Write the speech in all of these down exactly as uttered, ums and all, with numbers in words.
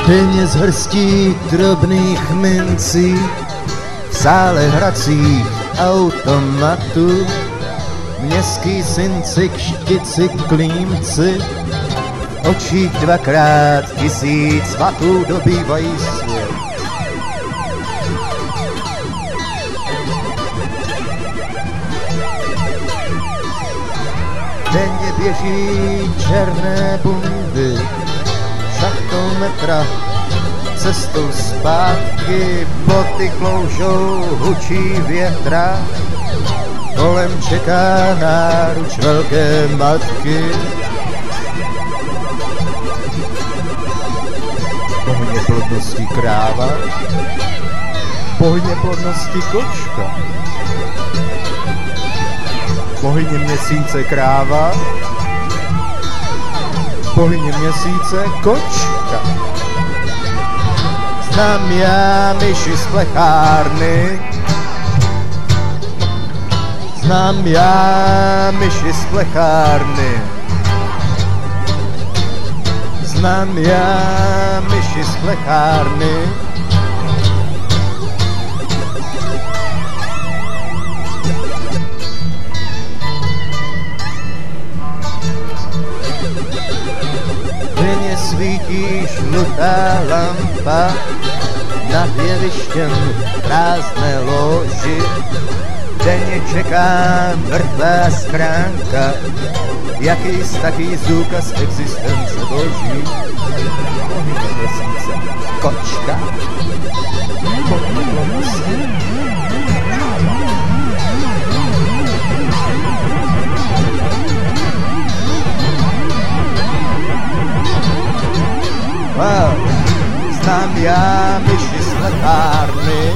peněz hrstí drobných mincí v sále hracích automatů. Městský synci, kštici, klímci, v očích dvakrát tisíc vatů dobývají svět. Denně běží černé bundy šachtou metra, cestou zpátky, boty kloužou, hučí větra. Kolem čeká náruč velké matky. Bohyně plodnosti kráva, bohyně plodnosti kočka, bohyně měsíce kráva, bohyně měsíce kočka. Znám já myši z plechárny, znám já myši z plechárny, znám já myši z plechárny. Denně svítí žlutá lampa nad jevištěm prázdné loži. Denně čeká mrtvá schránka, jakýs taký důkaz existence boží. Bohyně měsíce kočka, bohyně plodnosti. Wow. Znám já myši z plechárny,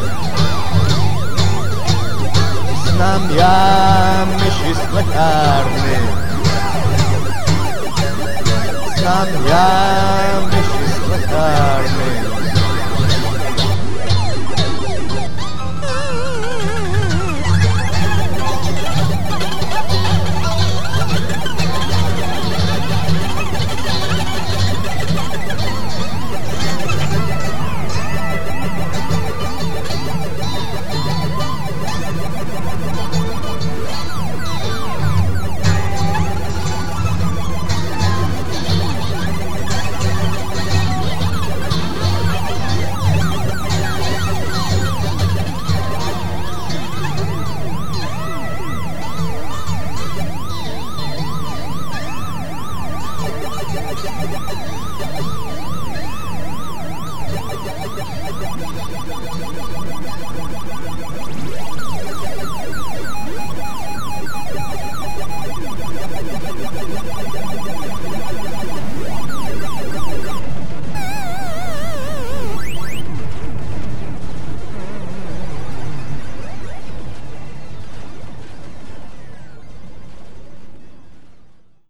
znám já myši z plechárny, znám já myši z plechárny.